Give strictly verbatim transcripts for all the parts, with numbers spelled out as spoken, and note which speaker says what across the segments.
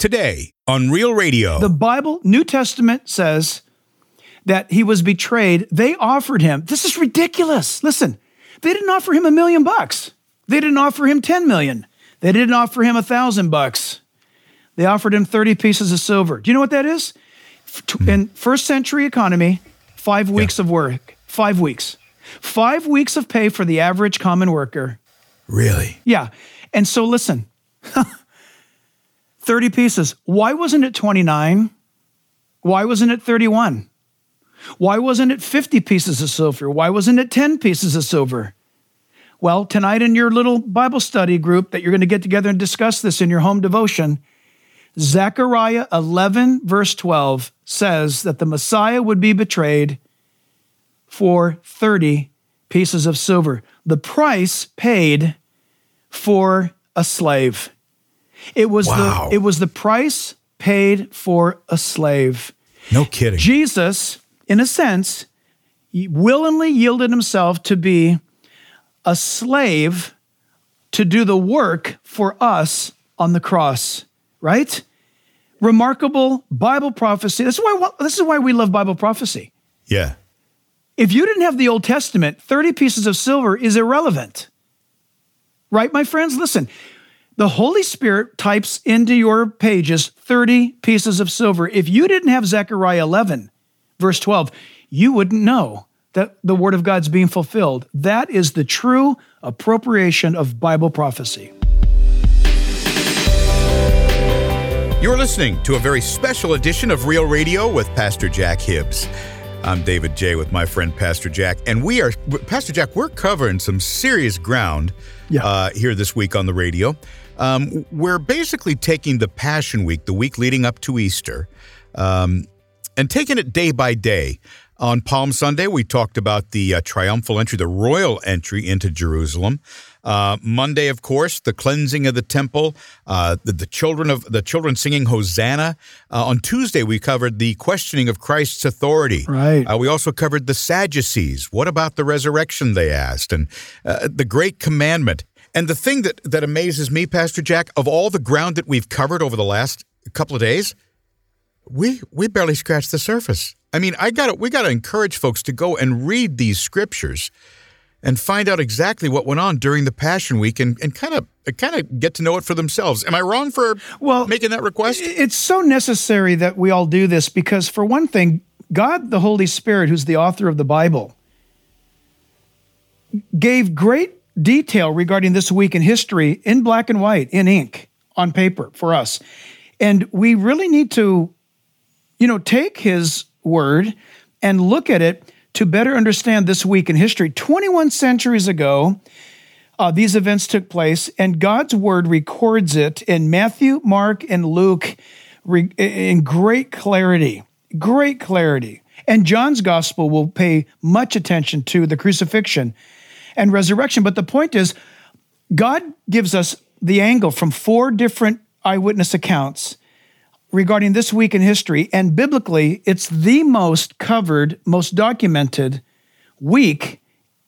Speaker 1: today on Real Radio.
Speaker 2: The Bible, New Testament says that he was betrayed. They offered him, this is ridiculous. Listen, they didn't offer him a million bucks. They didn't offer him ten million. They didn't offer him a thousand bucks. They offered him thirty pieces of silver. Do you know what that is? In first century economy, five weeks yeah. of work, five weeks. Five weeks of pay for the average common worker.
Speaker 1: Really?
Speaker 2: Yeah. And so listen, thirty pieces. Why wasn't it twenty-nine? Why wasn't it thirty-one? Why wasn't it fifty pieces of silver? Why wasn't it ten pieces of silver? Well, tonight in your little Bible study group that you're going to get together and discuss this in your home devotion, Zechariah eleven, verse twelve says that the Messiah would be betrayed for thirty pieces of silver. The price paid for a slave. It was
Speaker 1: wow.
Speaker 2: the it was the price paid for a slave.
Speaker 1: No kidding.
Speaker 2: Jesus, in a sense, willingly yielded himself to be a slave to do the work for us on the cross, right? Remarkable Bible prophecy. This is why, this is why we love Bible prophecy.
Speaker 1: Yeah.
Speaker 2: If you didn't have the Old Testament, thirty pieces of silver is irrelevant. Right, my friends? Listen, the Holy Spirit types into your pages thirty pieces of silver. If you didn't have Zechariah eleven, verse twelve, you wouldn't know that the Word of God's being fulfilled. That is the true appropriation of Bible prophecy.
Speaker 1: You're listening to a very special edition of Real Radio with Pastor Jack Hibbs. I'm David J. with my friend Pastor Jack, and we are, Pastor Jack, we're covering some serious ground yeah. uh, here this week on the radio. Um, we're basically taking the Passion Week, the week leading up to Easter, um, and taking it day by day. On Palm Sunday, we talked about the uh, triumphal entry, the royal entry into Jerusalem. Uh, Monday, of course, the cleansing of the temple, uh, the, the children of the children singing Hosanna. Uh, on Tuesday, we covered the questioning of Christ's authority.
Speaker 2: Right.
Speaker 1: Uh, we also covered the Sadducees. What about the resurrection, they asked, and uh, the Great Commandment. And the thing that, that amazes me, Pastor Jack, of all the ground that we've covered over the last couple of days, we we barely scratched the surface. I mean, I got we got to encourage folks to go and read these scriptures and find out exactly what went on during the Passion Week and, and kind of kind of get to know it for themselves. Am I wrong for
Speaker 2: well,
Speaker 1: making that request?
Speaker 2: It's so necessary that we all do this because, for one thing, God, the Holy Spirit, who's the author of the Bible, gave great detail regarding this week in history in black and white, in ink, on paper for us. And we really need to, you know, take his word and look at it to better understand this week in history. twenty-one centuries ago, uh, these events took place, and God's word records it in Matthew, Mark, and Luke re- in great clarity, great clarity. And John's gospel will pay much attention to the crucifixion and resurrection. But the point is, God gives us the angle from four different eyewitness accounts regarding this week in history, and biblically, it's the most covered, most documented week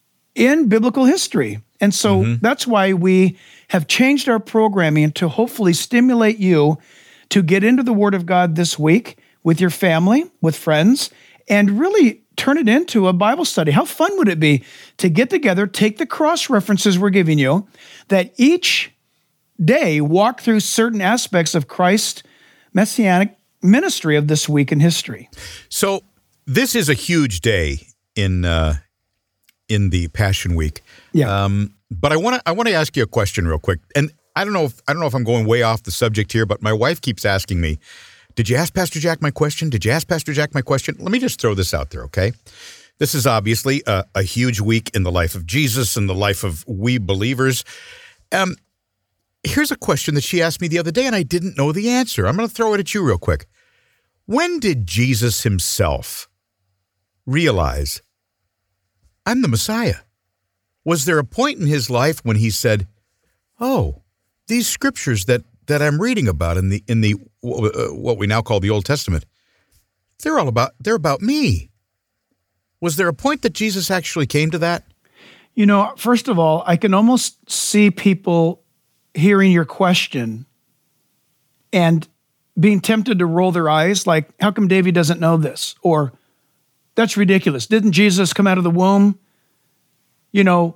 Speaker 2: in biblical history. And so mm-hmm. that's why we have changed our programming to hopefully stimulate you to get into the Word of God this week with your family, with friends, and really turn it into a Bible study. How fun would it be to get together, take the cross references we're giving you, that each day walk through certain aspects of Christ's messianic ministry of this week in history.
Speaker 1: So this is a huge day in uh, in the Passion Week.
Speaker 2: Yeah.
Speaker 1: Um, but I want to I want to ask you a question real quick. And I don't know if I don't know if I'm going way off the subject here, but my wife keeps asking me, "Did you ask Pastor Jack my question? Did you ask Pastor Jack my question?" Let me just throw this out there, okay? This is obviously a, a huge week in the life of Jesus and the life of we believers. Um. Here's a question that she asked me the other day, and I didn't know the answer. I'm going to throw it at you real quick. When did Jesus himself realize, I'm the Messiah? Was there a point in his life when he said, oh, these scriptures that, that I'm reading about in the in the uh, what we now call the Old Testament, they're all about they're about me. Was there a point that Jesus actually came to that?
Speaker 2: You know, first of all, I can almost see people hearing your question and being tempted to roll their eyes, like, how come Davey doesn't know this? Or, that's ridiculous. Didn't Jesus come out of the womb, you know,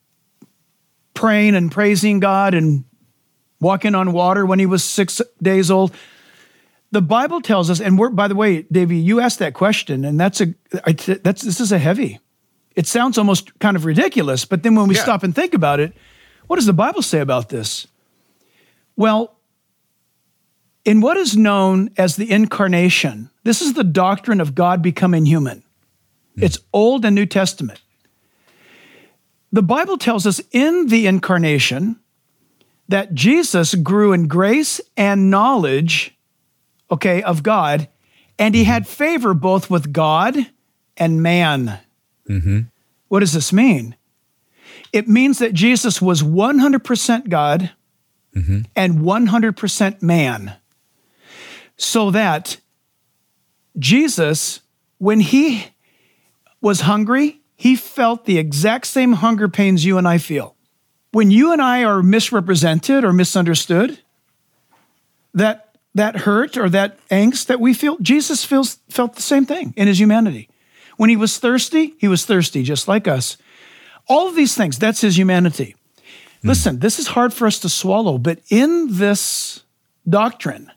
Speaker 2: praying and praising God and walking on water when he was six days old? The Bible tells us, and we're, by the way, Davey, you asked that question, and that's a, I, that's, this is a heavy. It sounds almost kind of ridiculous, but then when we yeah. stop and think about it, what does the Bible say about this? Well, in what is known as the incarnation, this is the doctrine of God becoming human. Mm. It's Old and New Testament. The Bible tells us in the incarnation that Jesus grew in grace and knowledge, okay, of God, and he had favor both with God and man. Mm-hmm. What does this mean? It means that Jesus was one hundred percent God mm-hmm. and one hundred percent man. So that Jesus, when he was hungry, he felt the exact same hunger pains you and I feel. When you and I are misrepresented or misunderstood, that that hurt or that angst that we feel, Jesus feels felt the same thing in his humanity. When he was thirsty, he was thirsty just like us. All of these things, that's his humanity. Mm. Listen, this is hard for us to swallow, but in this doctrine,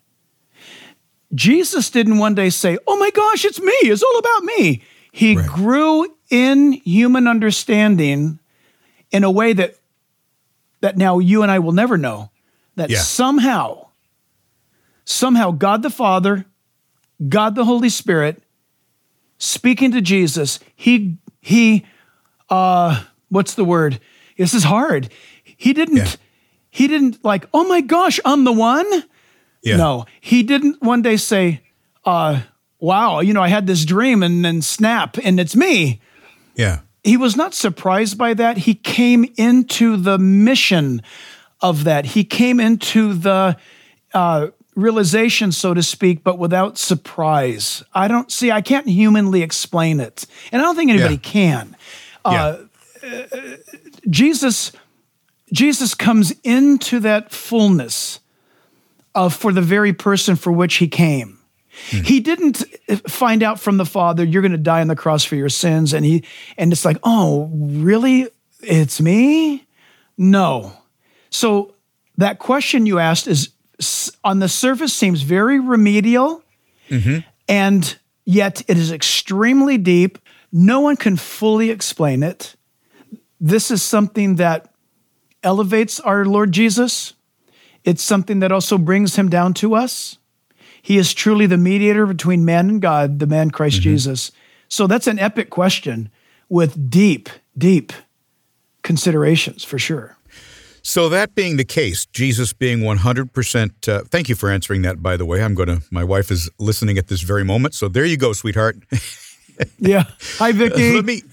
Speaker 2: Jesus didn't one day say, oh my gosh, it's me, it's all about me. He right. grew in human understanding in a way that that now you and I will never know, that yeah. somehow, somehow God the Father, God the Holy Spirit, speaking to Jesus, he, he, uh, what's the word? This is hard. He didn't, yeah. he didn't like, oh my gosh, I'm the one. Yeah. No, he didn't one day say, uh, wow, you know, I had this dream and then snap and it's me.
Speaker 1: Yeah.
Speaker 2: He was not surprised by that. He came into the mission of that. He came into the uh, realization, so to speak, but without surprise. I don't see, I can't humanly explain it. And I don't think anybody yeah. can. Uh, yeah. uh, Jesus, Jesus comes into that fullness of for the very person for which he came. Hmm. He didn't find out from the Father, you're going to die on the cross for your sins. And he, and it's like, oh, really? It's me? No. So that question you asked is on the surface seems very remedial, mm-hmm. and yet it is extremely deep. No one can fully explain it. This is something that elevates our Lord Jesus. It's something that also brings him down to us. He is truly the mediator between man and God, the man Christ mm-hmm. Jesus. So that's an epic question with deep, deep considerations for sure.
Speaker 1: So that being the case, Jesus being one hundred percent, uh, thank you for answering that, by the way. I'm going to, my wife is listening at this very moment. So there you go, sweetheart.
Speaker 2: Yeah. Hi, Vicki.
Speaker 1: Let me,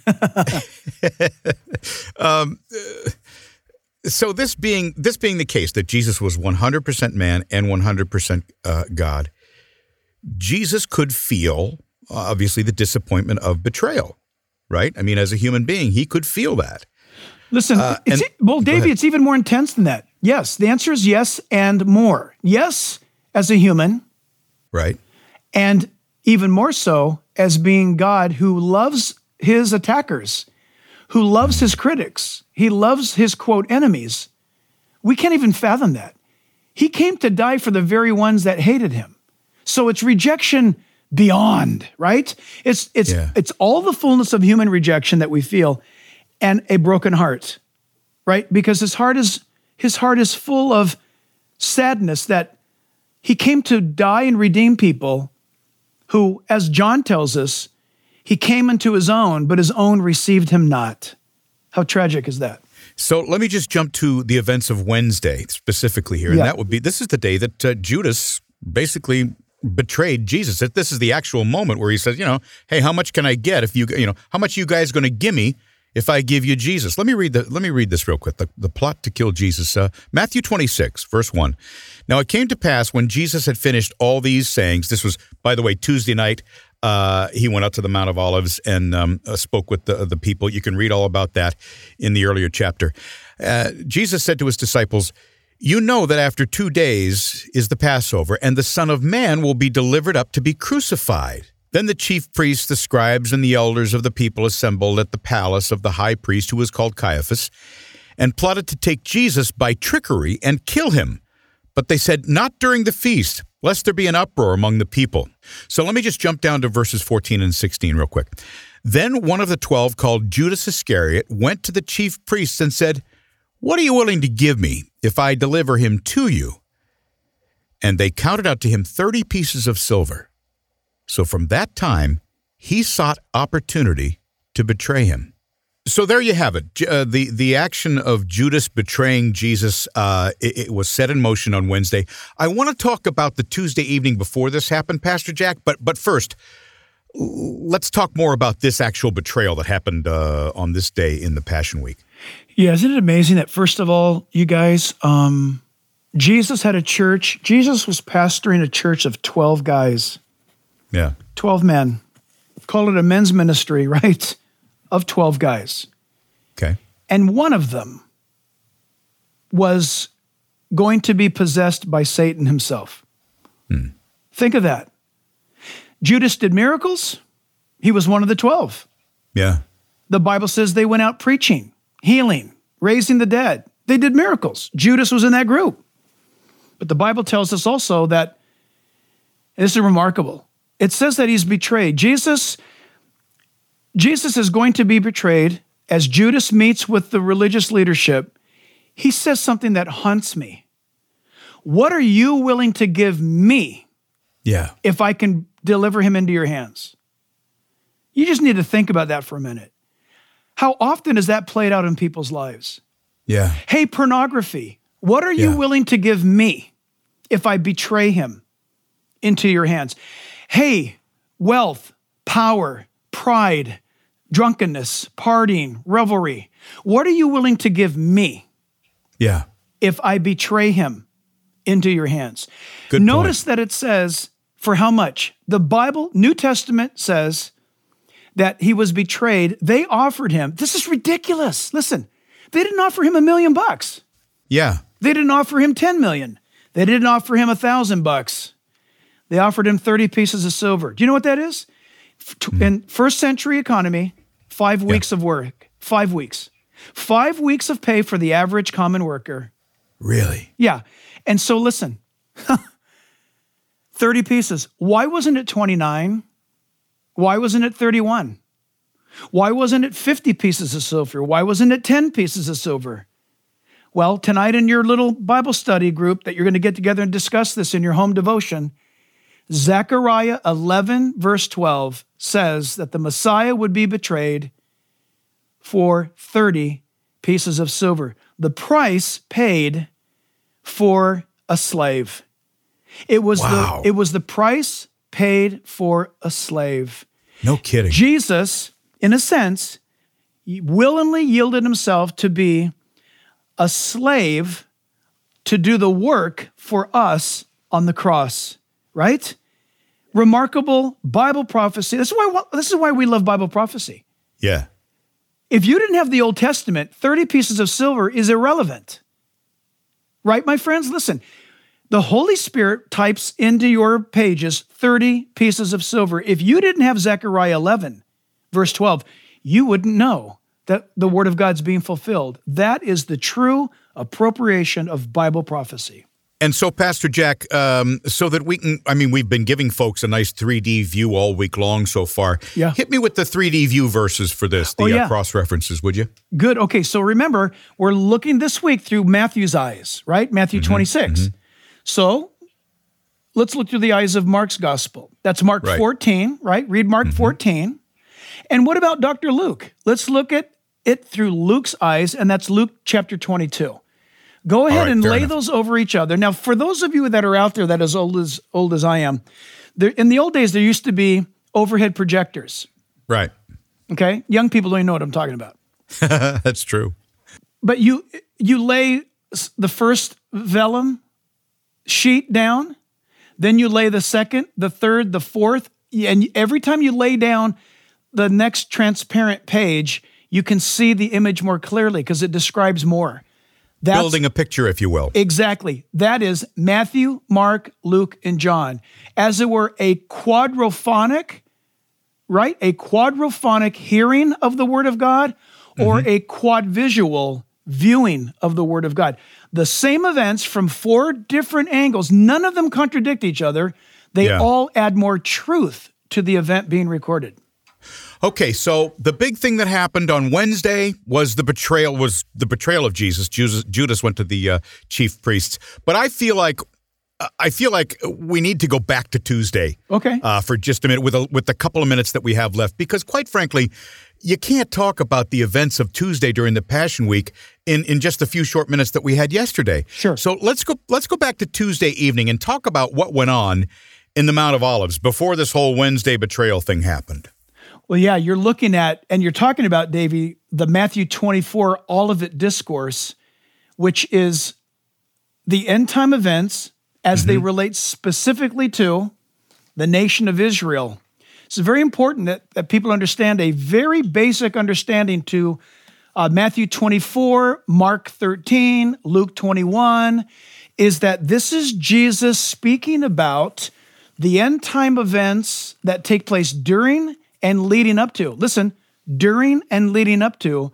Speaker 1: um, uh, so this being, this being the case, that Jesus was one hundred percent man and one hundred percent uh, God, Jesus could feel, obviously, the disappointment of betrayal, right? I mean, as a human being, he could feel that.
Speaker 2: Listen, uh, it's, and, well, Davey, it's even more intense than that. Yes, the answer is yes and more. Yes, as a human.
Speaker 1: Right.
Speaker 2: And even more so as being God who loves his attackers, who loves his critics. He loves his, quote, enemies. We can't even fathom that. He came to die for the very ones that hated him. So it's rejection beyond, right? It's it's yeah. it's all the fullness of human rejection that we feel, and a broken heart, right? Because his heart is his heart is full of sadness that he came to die and redeem people who, as John tells us, he came into his own, but his own received him not. How tragic is that?
Speaker 1: So let me just jump to the events of Wednesday specifically here. And
Speaker 2: yeah.
Speaker 1: that would be, this is the day that uh, Judas basically betrayed Jesus. This is the actual moment where he says, you know, hey, how much can I get if you, you know, how much are you guys going to give me if I give you Jesus? Let me read the, let me read this real quick. The, the plot to kill Jesus. Uh, Matthew twenty-six, verse one. Now it came to pass when Jesus had finished all these sayings, this was, by the way, Tuesday night, Uh, he went out to the Mount of Olives and um, uh, spoke with the, the people. You can read all about that in the earlier chapter. Uh, Jesus said to his disciples, You know that after two days is the Passover, and the Son of Man will be delivered up to be crucified. Then the chief priests, the scribes, and the elders of the people assembled at the palace of the high priest, who was called Caiaphas, and plotted to take Jesus by trickery and kill him. But they said, not during the feast, lest there be an uproar among the people. So let me just jump down to verses fourteen and sixteen real quick. Then one of the twelve, called Judas Iscariot, went to the chief priests and said, what are you willing to give me if I deliver him to you? And they counted out to him thirty pieces of silver. So from that time, he sought opportunity to betray him. So there you have it. Uh, the, the action of Judas betraying Jesus, uh, it, it was set in motion on Wednesday. I want to talk about the Tuesday evening before this happened, Pastor Jack, but but first, let's talk more about this actual betrayal that happened uh, on this day in the Passion Week.
Speaker 2: Yeah, isn't it amazing that, first of all, you guys, um, Jesus had a church. Jesus was pastoring a church of twelve guys.
Speaker 1: Yeah.
Speaker 2: twelve men. Call it a men's ministry, right? Of twelve guys.
Speaker 1: Okay.
Speaker 2: And one of them was going to be possessed by Satan himself. Hmm. Think of that. Judas did miracles. He was one of the twelve.
Speaker 1: Yeah.
Speaker 2: The Bible says they went out preaching, healing, raising the dead. They did miracles. Judas was in that group. But the Bible tells us also that, this is remarkable, it says that he's betrayed. Jesus, Jesus is going to be betrayed as Judas meets with the religious leadership. He says something that haunts me. What are you willing to give me
Speaker 1: yeah.
Speaker 2: if I can deliver him into your hands? You just need to think about that for a minute. How often is that played out in people's lives?
Speaker 1: Yeah.
Speaker 2: Hey, pornography, what are you
Speaker 1: yeah.
Speaker 2: willing to give me if I betray him into your hands? Hey, wealth, power, pride, drunkenness, partying, revelry, what are you willing to give me
Speaker 1: yeah.
Speaker 2: if I betray him into your hands?
Speaker 1: Good
Speaker 2: Notice
Speaker 1: point.
Speaker 2: that it says, for how much? The Bible, New Testament says that he was betrayed. They offered him, this is ridiculous. Listen, they didn't offer him a million bucks.
Speaker 1: Yeah.
Speaker 2: They didn't offer him ten million. They didn't offer him a thousand bucks. They offered him thirty pieces of silver. Do you know what that is? Mm. In first century economy, five weeks yeah. of work, five weeks, five weeks of pay for the average common worker.
Speaker 1: Really?
Speaker 2: Yeah. And so listen, thirty pieces. Why wasn't it twenty-nine? Why wasn't it thirty-one? Why wasn't it fifty pieces of silver? Why wasn't it ten pieces of silver? Well, tonight in your little Bible study group that you're going to get together and discuss this in your home devotion, Zechariah eleven, verse twelve says that the Messiah would be betrayed for thirty pieces of silver. The price paid for a slave. It was
Speaker 1: wow.
Speaker 2: the it was the price paid for a slave.
Speaker 1: No kidding.
Speaker 2: Jesus, in a sense, willingly yielded himself to be a slave to do the work for us on the cross, right? Remarkable Bible prophecy. This is why, this is why we love Bible prophecy.
Speaker 1: Yeah.
Speaker 2: If you didn't have the Old Testament, thirty pieces of silver is irrelevant. Right, my friends? Listen, the Holy Spirit types into your pages thirty pieces of silver. If you didn't have Zechariah eleven, verse twelve, you wouldn't know that the word of God's being fulfilled. That is the true appropriation of Bible prophecy.
Speaker 1: And so, Pastor Jack, um, so that we can, I mean, we've been giving folks a nice three D view all week long so far.
Speaker 2: Yeah.
Speaker 1: Hit me with the three D view verses for this, the
Speaker 2: oh, yeah.
Speaker 1: uh, cross-references, would you?
Speaker 2: Good. Okay, so remember, we're looking this week through Matthew's eyes, right? Matthew mm-hmm. twenty-six. Mm-hmm. So let's look through the eyes of Mark's gospel. That's Mark right. fourteen, right? Read Mark mm-hmm. fourteen. And what about Doctor Luke? Let's look at it through Luke's eyes, and that's Luke chapter twenty-two. Go ahead right, and lay enough. those over each other. Now, for those of you that are out there that are as old as old as I am, there, in the old days, there used to be overhead projectors.
Speaker 1: Right.
Speaker 2: Okay? Young people don't even know what I'm talking about.
Speaker 1: That's true.
Speaker 2: But you you lay the first vellum sheet down, then you lay the second, the third, the fourth, and every time you lay down the next transparent page, you can see the image more clearly because it describes more. That's,
Speaker 1: building a picture, if you will.
Speaker 2: Exactly. That is Matthew, Mark, Luke, and John. As it were, a quadrophonic, right? A quadrophonic hearing of the Word of God, or mm-hmm. a quadvisual viewing of the Word of God. The same events from four different angles. None of them contradict each other. They yeah. all add more truth to the event being recorded.
Speaker 1: Okay, so the big thing that happened on Wednesday was the betrayal was the betrayal of Jesus. Judas, Judas went to the uh, chief priests. But I feel like I feel like we need to go back to Tuesday.
Speaker 2: Okay.
Speaker 1: Uh, for just a minute with a, with the couple of minutes that we have left, because quite frankly, you can't talk about the events of Tuesday during the Passion Week in, in just a few short minutes that we had yesterday.
Speaker 2: Sure.
Speaker 1: So let's go let's go back to Tuesday evening and talk about what went on in the Mount of Olives before this whole Wednesday betrayal thing happened.
Speaker 2: Well, yeah, you're looking at, and you're talking about, Davey, the Matthew twenty-four Olivet Discourse, which is the end time events as mm-hmm. they relate specifically to the nation of Israel. It's very important that, that people understand a very basic understanding to uh, Matthew twenty-four, Mark thirteen, Luke twenty-one, is that this is Jesus speaking about the end time events that take place during and leading up to, listen, during and leading up to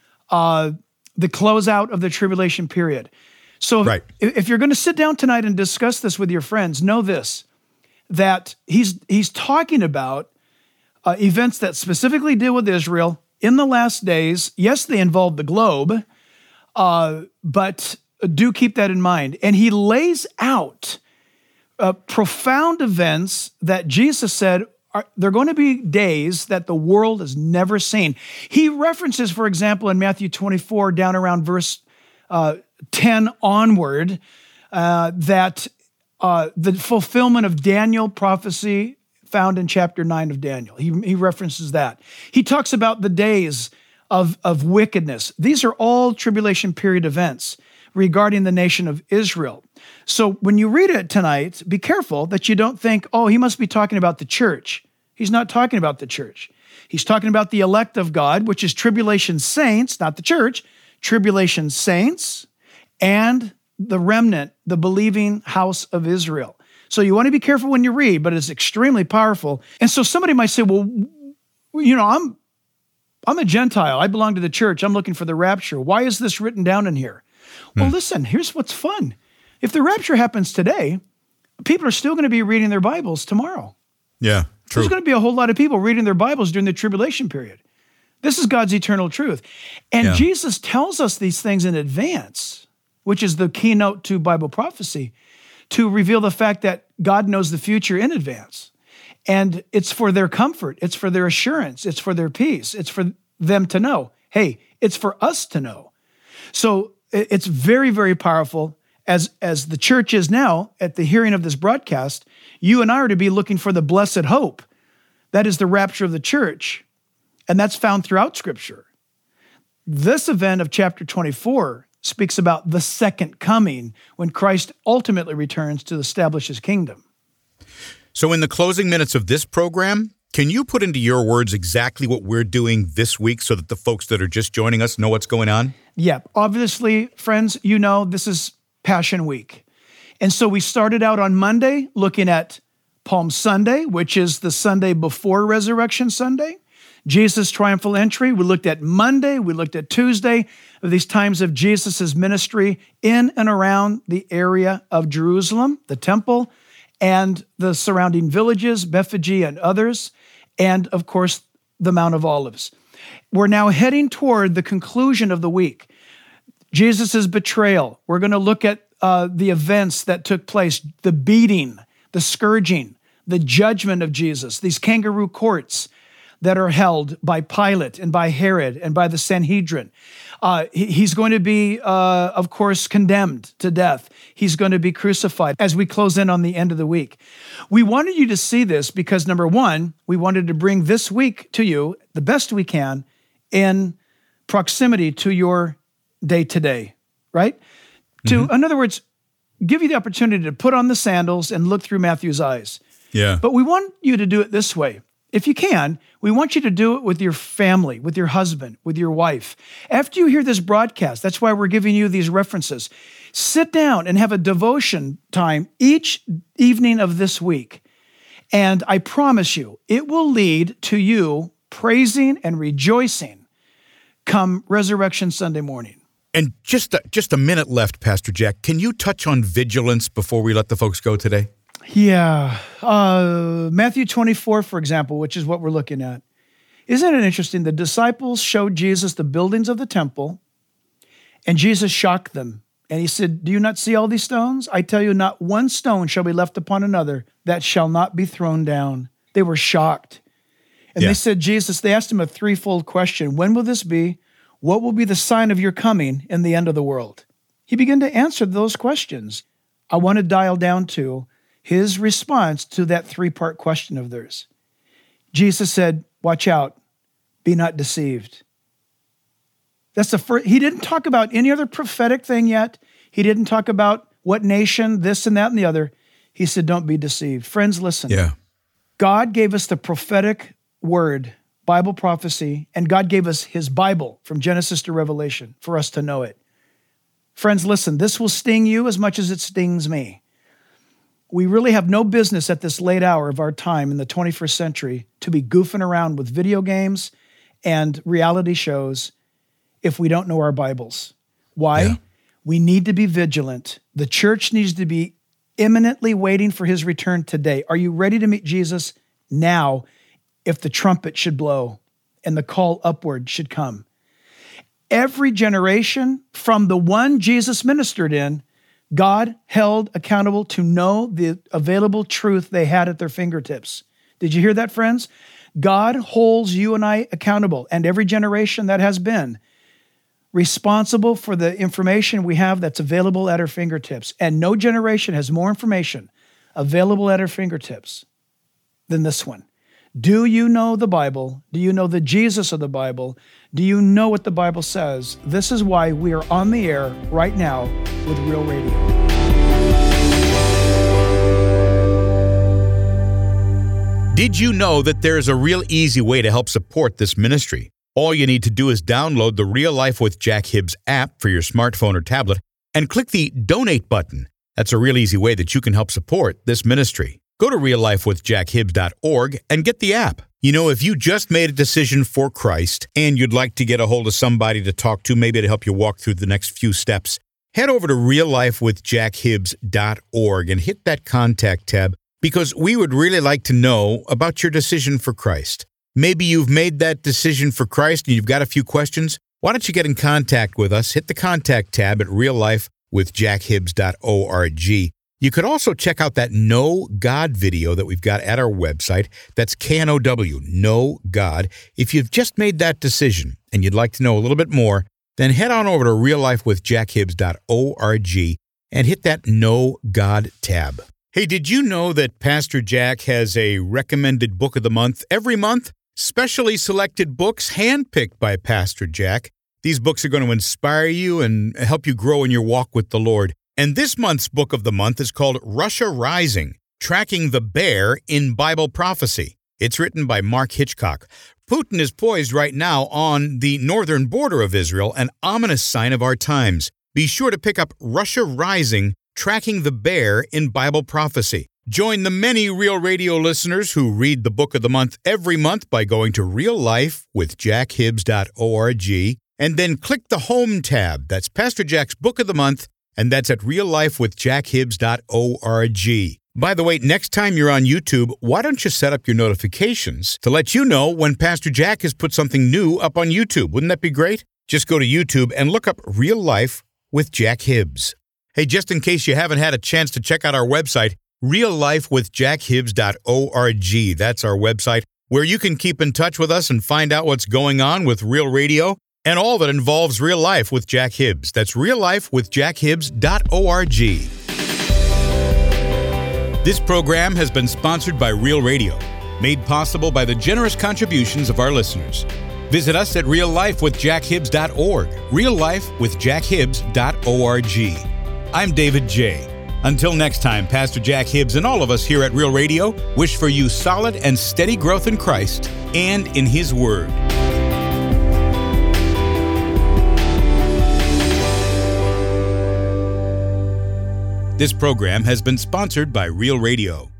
Speaker 2: uh, the closeout of the tribulation period. So
Speaker 1: right.
Speaker 2: if, if you're going to sit down tonight and discuss this with your friends, know this, that he's he's talking about uh, events that specifically deal with Israel in the last days. Yes, they involve the globe, uh, but do keep that in mind. And he lays out uh, profound events that Jesus said Are, they're going to be days that the world has never seen. He references, for example, in Matthew twenty-four, down around verse uh, ten onward, uh, that uh, the fulfillment of Daniel prophecy found in chapter nine of Daniel. He, he references that. He talks about the days of, of wickedness. These are all tribulation period events regarding the nation of Israel. So when you read it tonight, be careful that you don't think, oh, he must be talking about the church. He's not talking about the church. He's talking about the elect of God, which is tribulation saints, not the church, tribulation saints, and the remnant, the believing house of Israel. So you want to be careful when you read, but it's extremely powerful. And so somebody might say, well, you know, I'm I'm a Gentile. I belong to the church. I'm looking for the rapture. Why is this written down in here? Well,
Speaker 1: Hmm.
Speaker 2: listen, here's what's fun. If the rapture happens today, people are still going to be reading their Bibles tomorrow.
Speaker 1: Yeah, true.
Speaker 2: There's going to be a whole lot of people reading their Bibles during the tribulation period. This is God's eternal truth. And
Speaker 1: Yeah.
Speaker 2: Jesus tells us these things in advance, which is the keynote to Bible prophecy, to reveal the fact that God knows the future in advance. And it's for their comfort. It's for their assurance. It's for their peace. It's for them to know. Hey, it's for us to know. So it's very, very powerful. As, as the church is now, at the hearing of this broadcast, you and I are to be looking for the blessed hope. That is the rapture of the church. And that's found throughout Scripture. This event of chapter twenty-four speaks about the second coming, when Christ ultimately returns to establish his kingdom.
Speaker 1: So in the closing minutes of this program, can you put into your words exactly what we're doing this week so that the folks that are just joining us know what's going on?
Speaker 2: Yeah, obviously, friends, you know this is Passion Week. And so we started out on Monday looking at Palm Sunday, which is the Sunday before Resurrection Sunday. Jesus' triumphal entry. We looked at Monday. We looked at Tuesday, of these times of Jesus' ministry in and around the area of Jerusalem, the temple, and the surrounding villages, Bethphage and others, and of course, the Mount of Olives. We're now heading toward the conclusion of the week. Jesus' betrayal. We're going to look at uh, the events that took place, the beating, the scourging, the judgment of Jesus, these kangaroo courts that are held by Pilate and by Herod and by the Sanhedrin. Uh, he, he's going to be, uh, of course, condemned to death. He's going to be crucified as we close in on the end of the week. We wanted you to see this because, number one, we wanted to bring this week to you the best we can in proximity to your day-to-day, right? Mm-hmm. To, in other words, give you the opportunity to put on the sandals and look through Matthew's eyes.
Speaker 1: Yeah.
Speaker 2: But we want you to do it this way. if you can, we want you to do it with your family, with your husband, with your wife. After you hear this broadcast, that's why we're giving you these references. Sit down and have a devotion time each evening of this week. And I promise you, it will lead to you praising and rejoicing come Resurrection Sunday morning.
Speaker 1: And just a, just a minute left, Pastor Jack. Can you touch on vigilance before we let the folks go today?
Speaker 2: Yeah. Uh, Matthew twenty-four, for example, which is what we're looking at. Isn't it interesting? The disciples showed Jesus the buildings of the temple, and Jesus shocked them. And he said, do you not see all these stones? I tell you, not one stone shall be left upon another that shall not be thrown down. They were shocked. And yeah. they said, Jesus, they asked him a threefold question. When will this be? What will be the sign of your coming in the end of the world? He began to answer those questions. I want to dial down to his response to that three-part question of theirs. Jesus said, watch out, be not deceived. That's the first. He didn't talk about any other prophetic thing yet. He didn't talk about what nation, this and that and the other. He said, don't be deceived. Friends, listen.
Speaker 1: Yeah.
Speaker 2: God gave us the prophetic word, Bible prophecy, and God gave us his Bible from Genesis to Revelation for us to know it. Friends, listen, this will sting you as much as it stings me. We really have no business at this late hour of our time in the twenty-first century to be goofing around with video games and reality shows if we don't know our Bibles. Why? Yeah. We need to be vigilant. The church needs to be imminently waiting for his return today. Are you ready to meet Jesus now if the trumpet should blow and the call upward should come? Every generation from the one Jesus ministered in, God held accountable to know the available truth they had at their fingertips. Did you hear that, friends? God holds you and I accountable, and every generation that has been responsible for the information we have that's available at our fingertips. And no generation has more information available at our fingertips than this one. Do you know the Bible? Do you know the Jesus of the Bible? Do you know what the Bible says? This is why we are on the air right now with Real Radio.
Speaker 1: Did you know that there is a real easy way to help support this ministry? All you need to do is download the Real Life with Jack Hibbs app for your smartphone or tablet and click the donate button. That's a real easy way that you can help support this ministry. Go to real life with jack hibbs dot org and get the app. You know, if you just made a decision for Christ and you'd like to get a hold of somebody to talk to, maybe to help you walk through the next few steps, head over to real life with jack hibbs dot org and hit that contact tab, because we would really like to know about your decision for Christ. Maybe you've made that decision for Christ and you've got a few questions. Why don't you get in contact with us? Hit the contact tab at real life with jack hibbs dot org. You could also check out that Know God video that we've got at our website. That's K N O W, Know God. If you've just made that decision and you'd like to know a little bit more, then head on over to real life with jack hibbs dot org and hit that Know God tab. Hey, did you know that Pastor Jack has a recommended book of the month every month? Specially selected books handpicked by Pastor Jack. These books are going to inspire you and help you grow in your walk with the Lord. And this month's book of the month is called Russia Rising, Tracking the Bear in Bible Prophecy. It's written by Mark Hitchcock. Putin is poised right now on the northern border of Israel, an ominous sign of our times. Be sure to pick up Russia Rising, Tracking the Bear in Bible Prophecy. Join the many Real Radio listeners who read the book of the month every month by going to real life with jack hibbs dot org and then click the Home tab. That's Pastor Jack's Book of the Month, and that's at real life with jack hibbs dot org. By the way, next time you're on YouTube, why don't you set up your notifications to let you know when Pastor Jack has put something new up on YouTube? Wouldn't that be great? Just go to YouTube and look up Real Life with Jack Hibbs. Hey, just in case you haven't had a chance to check out our website, real life with jack hibbs dot org. That's our website where you can keep in touch with us and find out what's going on with Real Radio and all that involves real life with Jack Hibbs. That's real life with jack hibbs dot org. This program has been sponsored by Real Radio, made possible by the generous contributions of our listeners. Visit us at real life with jack hibbs dot org, real life with jack hibbs dot org. I'm David J. Until next time, Pastor Jack Hibbs and all of us here at Real Radio wish for you solid and steady growth in Christ and in His Word. This program has been sponsored by Real Radio.